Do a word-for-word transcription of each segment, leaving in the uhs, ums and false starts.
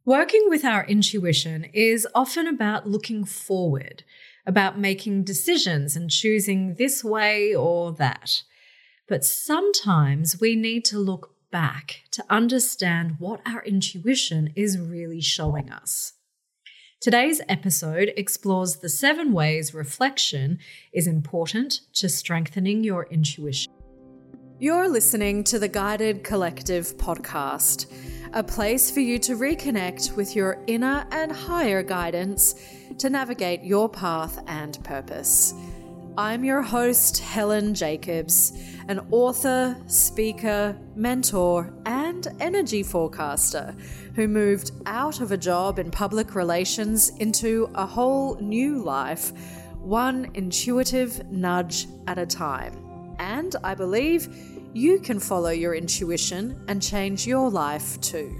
Working with our intuition is often about looking forward, about making decisions and choosing this way or that. But sometimes we need to look back to understand what our intuition is really showing us. Today's episode explores the seven ways reflection is important to strengthening your intuition. You're listening to the Guided Collective podcast, a place for you to reconnect with your inner and higher guidance to navigate your path and purpose. I'm your host, Helen Jacobs, an author, speaker, mentor, and energy forecaster who moved out of a job in public relations into a whole new life, one intuitive nudge at a time. And I believe you can follow your intuition and change your life too.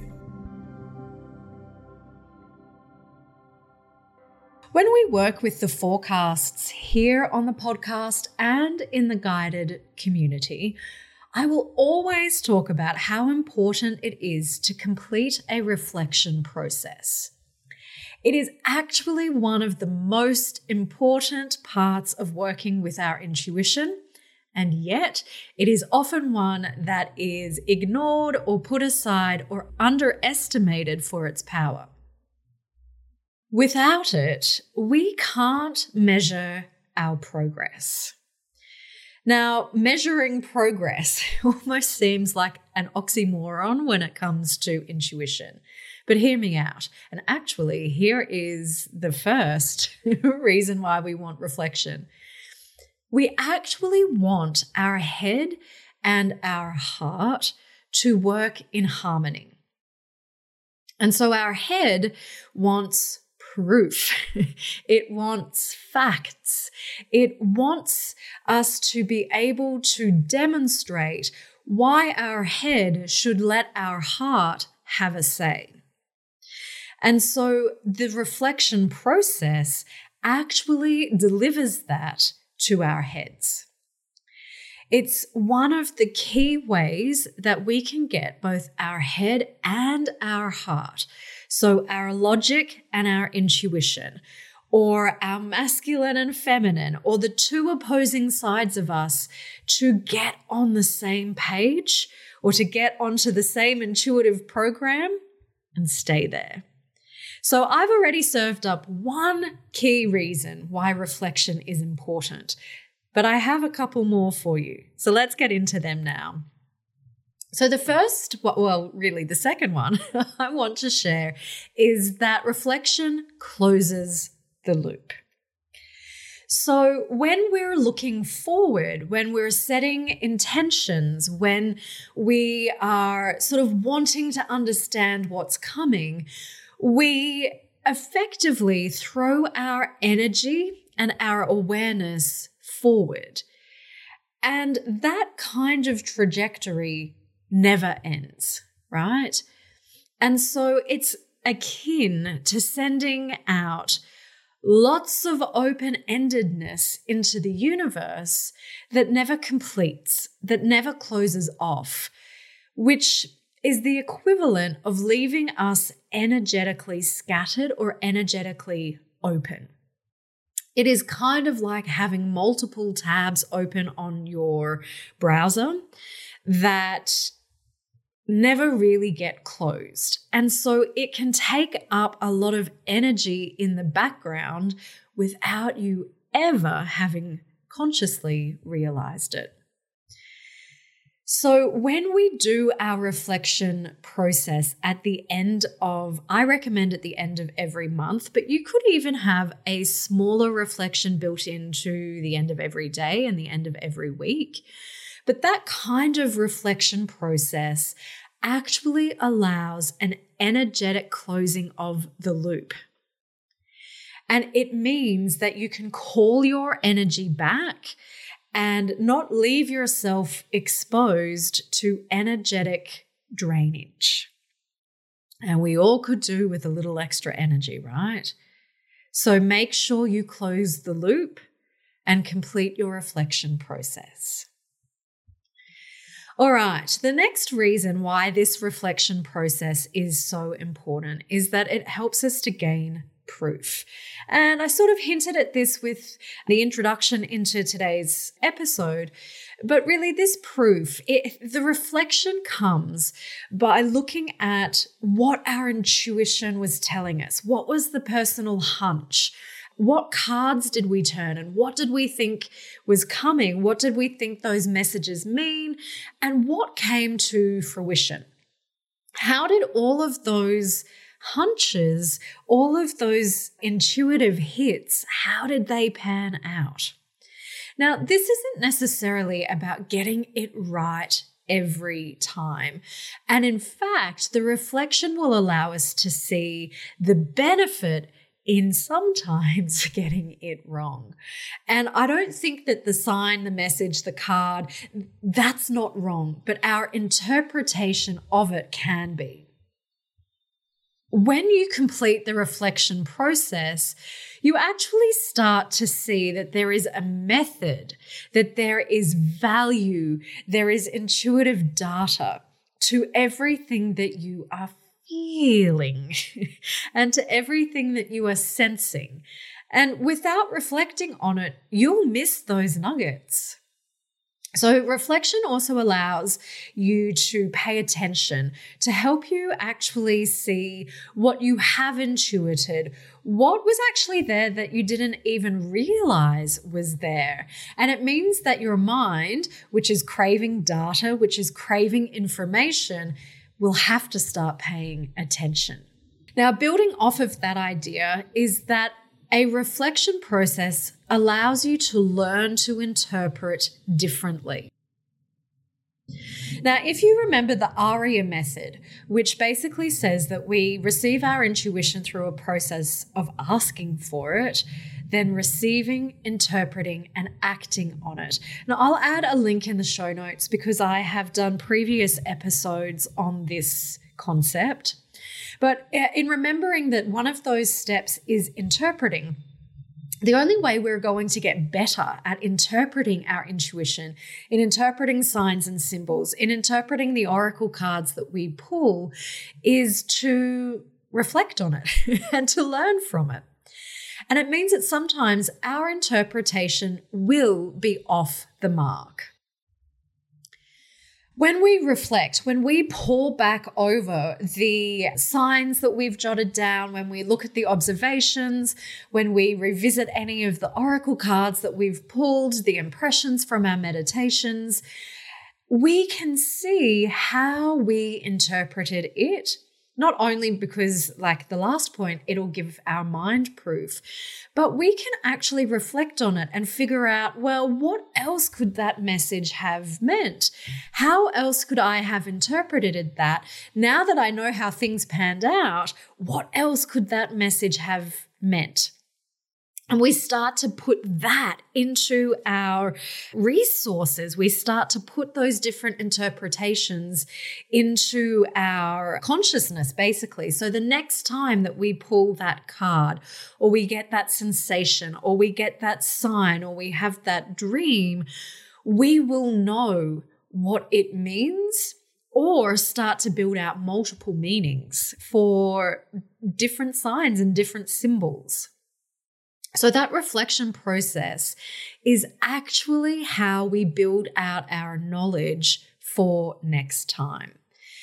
When we work with the forecasts here on the podcast and in the guided community, I will always talk about how important it is to complete a reflection process. It is actually one of the most important parts of working with our intuition, and yet it is often one that is ignored or put aside or underestimated for its power. Without it, we can't measure our progress. Now, measuring progress almost seems like an oxymoron when it comes to intuition. But hear me out. And actually, here is the first reason why we want reflection. We actually want our head and our heart to work in harmony. And so our head wants proof. It wants facts. It wants us to be able to demonstrate why our head should let our heart have a say. And so the reflection process actually delivers that to our heads. It's one of the key ways that we can get both our head and our heart, so our logic and our intuition, or our masculine and feminine, or the two opposing sides of us, to get on the same page or to get onto the same intuitive program and stay there. So I've already served up one key reason why reflection is important, but I have a couple more for you. So let's get into them now. So the first, well, really the second one I want to share is that reflection closes the loop. So when we're looking forward, when we're setting intentions, when we are sort of wanting to understand what's coming, we effectively throw our energy and our awareness forward. And that kind of trajectory never ends, right? And so it's akin to sending out lots of open-endedness into the universe that never completes, that never closes off, which is the equivalent of leaving us energetically scattered or energetically open. It is kind of like having multiple tabs open on your browser that never really get closed. And so it can take up a lot of energy in the background without you ever having consciously realized it. So when we do our reflection process at the end of, I recommend at the end of every month, but you could even have a smaller reflection built into the end of every day and the end of every week. But that kind of reflection process actually allows an energetic closing of the loop. And it means that you can call your energy back and not leave yourself exposed to energetic drainage. And we all could do with a little extra energy, right? So make sure you close the loop and complete your reflection process. All right, the next reason why this reflection process is so important is that it helps us to gain proof. And I sort of hinted at this with the introduction into today's episode, but really this proof, it, the reflection comes by looking at what our intuition was telling us. What was the personal hunch? What cards did we turn and what did we think was coming? What did we think those messages mean? And what came to fruition? How did all of those hunches, all of those intuitive hits, how did they pan out? Now, this isn't necessarily about getting it right every time. And in fact, the reflection will allow us to see the benefit in sometimes getting it wrong. And I don't think that the sign, the message, the card, that's not wrong, but our interpretation of it can be. When you complete the reflection process, you actually start to see that there is a method, that there is value, there is intuitive data to everything that you are feeling and to everything that you are sensing. And without reflecting on it, you'll miss those nuggets. So reflection also allows you to pay attention, to help you actually see what you have intuited, what was actually there that you didn't even realize was there. And it means that your mind, which is craving data, which is craving information, will have to start paying attention. Now, building off of that idea is that a reflection process allows you to learn to interpret differently. Now, if you remember the ARIA method, which basically says that we receive our intuition through a process of asking for it, then receiving, interpreting, and acting on it. Now, I'll add a link in the show notes because I have done previous episodes on this concept. But in remembering that one of those steps is interpreting, the only way we're going to get better at interpreting our intuition, in interpreting signs and symbols, in interpreting the oracle cards that we pull, is to reflect on it and to learn from it. And it means that sometimes our interpretation will be off the mark. When we reflect, when we pull back over the signs that we've jotted down, when we look at the observations, when we revisit any of the oracle cards that we've pulled, the impressions from our meditations, we can see how we interpreted it. Not only because, like the last point, it'll give our mind proof, but we can actually reflect on it and figure out, well, what else could that message have meant? How else could I have interpreted that? Now that I know how things panned out, what else could that message have meant? And we start to put that into our resources. We start to put those different interpretations into our consciousness, basically. So the next time that we pull that card, or we get that sensation, or we get that sign, or we have that dream, we will know what it means, or start to build out multiple meanings for different signs and different symbols. So that reflection process is actually how we build out our knowledge for next time.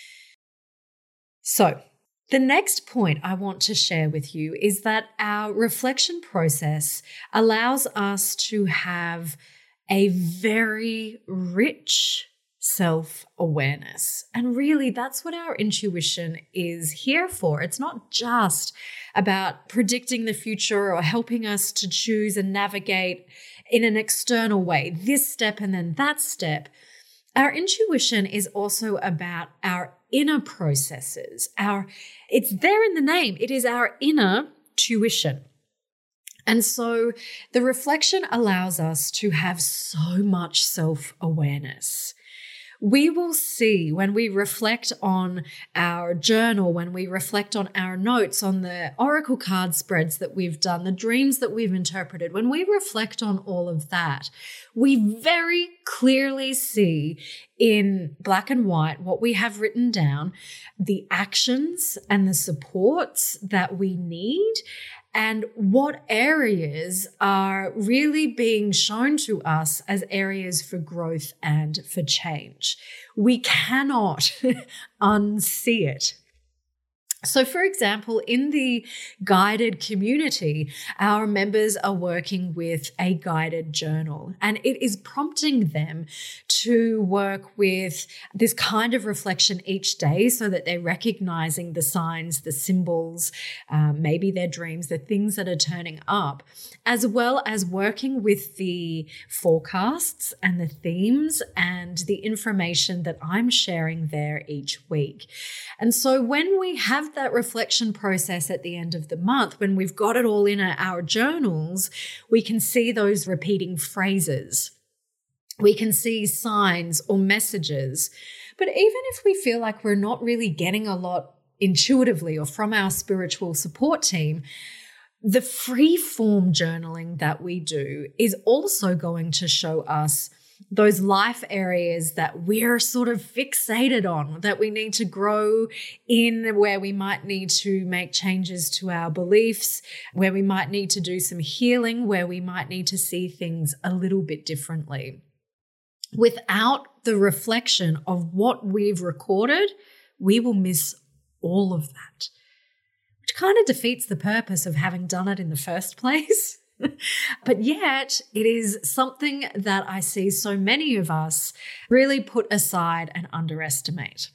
So the next point I want to share with you is that our reflection process allows us to have a very rich self-awareness. And really, that's what our intuition is here for. It's not just about predicting the future or helping us to choose and navigate in an external way, this step and then that step. Our intuition is also about our inner processes. Our, it's there in the name. It is our inner tuition. And so the reflection allows us to have so much self-awareness. We will see when we reflect on our journal, when we reflect on our notes, on the oracle card spreads that we've done, the dreams that we've interpreted, when we reflect on all of that, we very clearly see in black and white what we have written down, the actions and the supports that we need, and what areas are really being shown to us as areas for growth and for change. We cannot unsee it. So, for example, in the guided community, our members are working with a guided journal, and it is prompting them to work with this kind of reflection each day so that they're recognizing the signs, the symbols, um, maybe their dreams, the things that are turning up, as well as working with the forecasts and the themes and the information that I'm sharing there each week. And so when we have that reflection process at the end of the month, when we've got it all in our journals, we can see those repeating phrases. We can see signs or messages. But even if we feel like we're not really getting a lot intuitively or from our spiritual support team, the free form journaling that we do is also going to show us those life areas that we're sort of fixated on, that we need to grow in, where we might need to make changes to our beliefs, where we might need to do some healing, where we might need to see things a little bit differently. Without the reflection of what we've recorded, we will miss all of that, which kind of defeats the purpose of having done it in the first place. But yet it is something that I see so many of us really put aside and underestimate.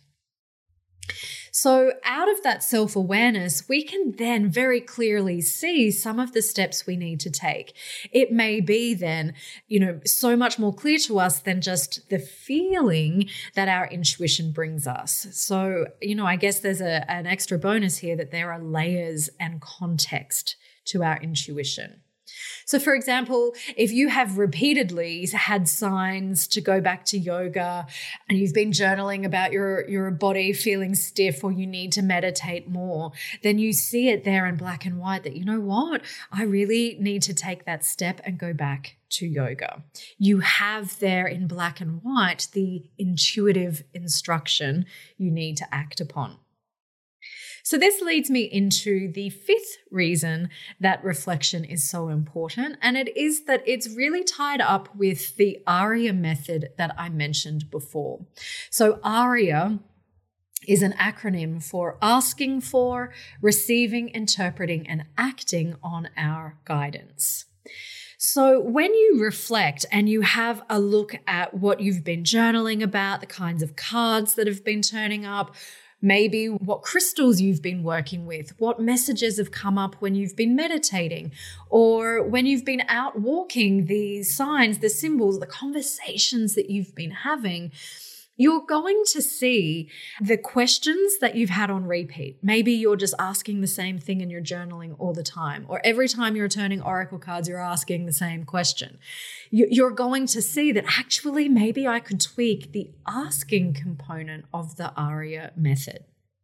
So out of that self-awareness, we can then very clearly see some of the steps we need to take. It may be then, you know, so much more clear to us than just the feeling that our intuition brings us. So, you know, I guess there's a, an extra bonus here that there are layers and context to our intuition. So, for example, if you have repeatedly had signs to go back to yoga and you've been journaling about your, your body feeling stiff or you need to meditate more, then you see it there in black and white that, you know what, I really need to take that step and go back to yoga. You have there in black and white the intuitive instruction you need to act upon. So this leads me into the fifth reason that reflection is so important, and it is that it's really tied up with the ARIA method that I mentioned before. So ARIA is an acronym for asking for, receiving, interpreting, and acting on our guidance. So when you reflect and you have a look at what you've been journaling about, the kinds of cards that have been turning up, maybe what crystals you've been working with, what messages have come up when you've been meditating, or when you've been out walking, the signs, the symbols, the conversations that you've been having, you're going to see the questions that you've had on repeat. Maybe you're just asking the same thing in your journaling all the time, or every time you're turning oracle cards, you're asking the same question. You're going to see that actually maybe I could tweak the asking component of the ARIA method.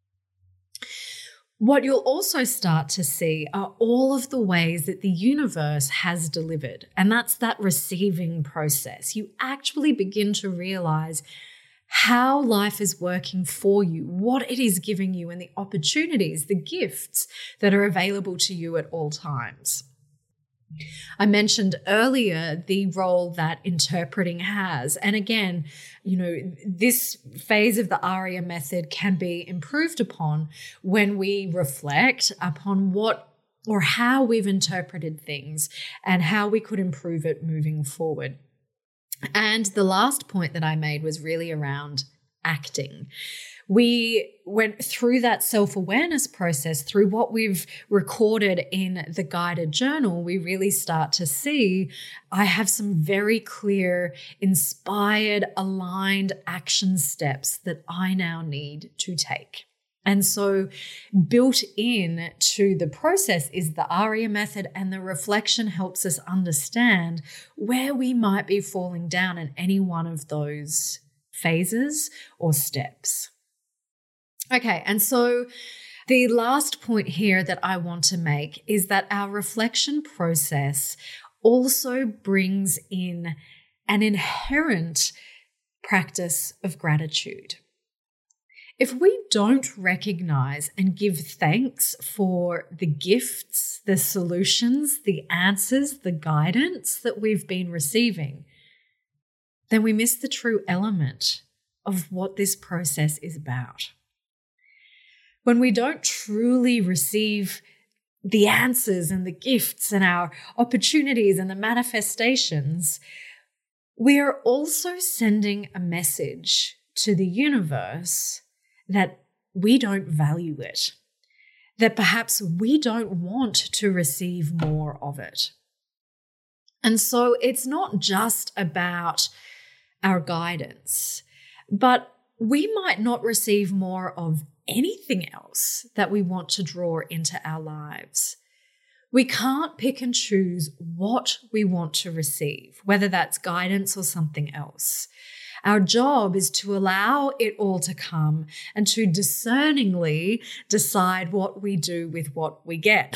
What you'll also start to see are all of the ways that the universe has delivered, and that's that receiving process. You actually begin to realize how life is working for you, what it is giving you, and the opportunities, the gifts that are available to you at all times. I mentioned earlier the role that interpreting has. And again, you know, this phase of the ARIA method can be improved upon when we reflect upon what or how we've interpreted things and how we could improve it moving forward. And the last point that I made was really around acting. We went through that self-awareness process, through what we've recorded in the guided journal. We really start to see, I have some very clear, inspired, aligned action steps that I now need to take. And so built in to the process is the ARIA method, and the reflection helps us understand where we might be falling down in any one of those phases or steps. Okay, and so the last point here that I want to make is that our reflection process also brings in an inherent practice of gratitude. If we don't recognize and give thanks for the gifts, the solutions, the answers, the guidance that we've been receiving, then we miss the true element of what this process is about. When we don't truly receive the answers and the gifts and our opportunities and the manifestations, we are also sending a message to the universe that we don't value it, that perhaps we don't want to receive more of it. And so it's not just about our guidance, but we might not receive more of anything else that we want to draw into our lives. We can't pick and choose what we want to receive, whether that's guidance or something else. Our job is to allow it all to come and to discerningly decide what we do with what we get.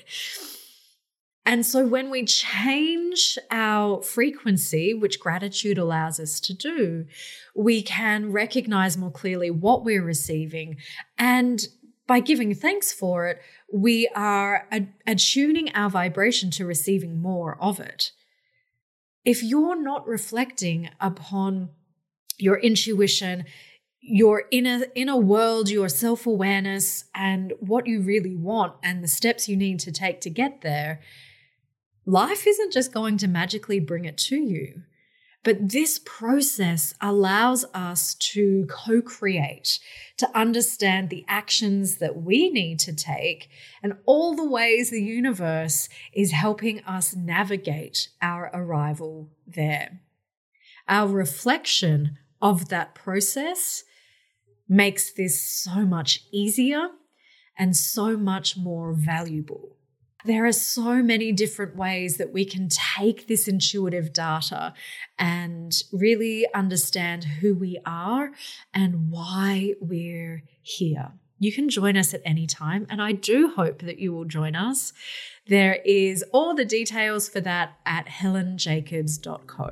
And so when we change our frequency, which gratitude allows us to do, we can recognize more clearly what we're receiving. And by giving thanks for it, we are attuning our vibration to receiving more of it. If you're not reflecting upon your intuition, your inner inner world, your self-awareness, and what you really want and the steps you need to take to get there, life isn't just going to magically bring it to you. But this process allows us to co-create, to understand the actions that we need to take and all the ways the universe is helping us navigate our arrival there. Our reflection of that process makes this so much easier and so much more valuable. There are so many different ways that we can take this intuitive data and really understand who we are and why we're here. You can join us at any time, and I do hope that you will join us. There is all the details for that at helen jacobs dot co.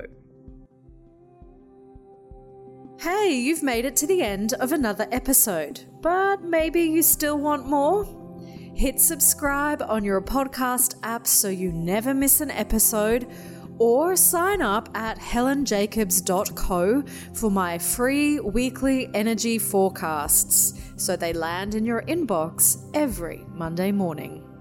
Hey, you've made it to the end of another episode, but maybe you still want more? Hit subscribe on your podcast app so you never miss an episode, or sign up at helen jacobs dot co for my free weekly energy forecasts so they land in your inbox every Monday morning.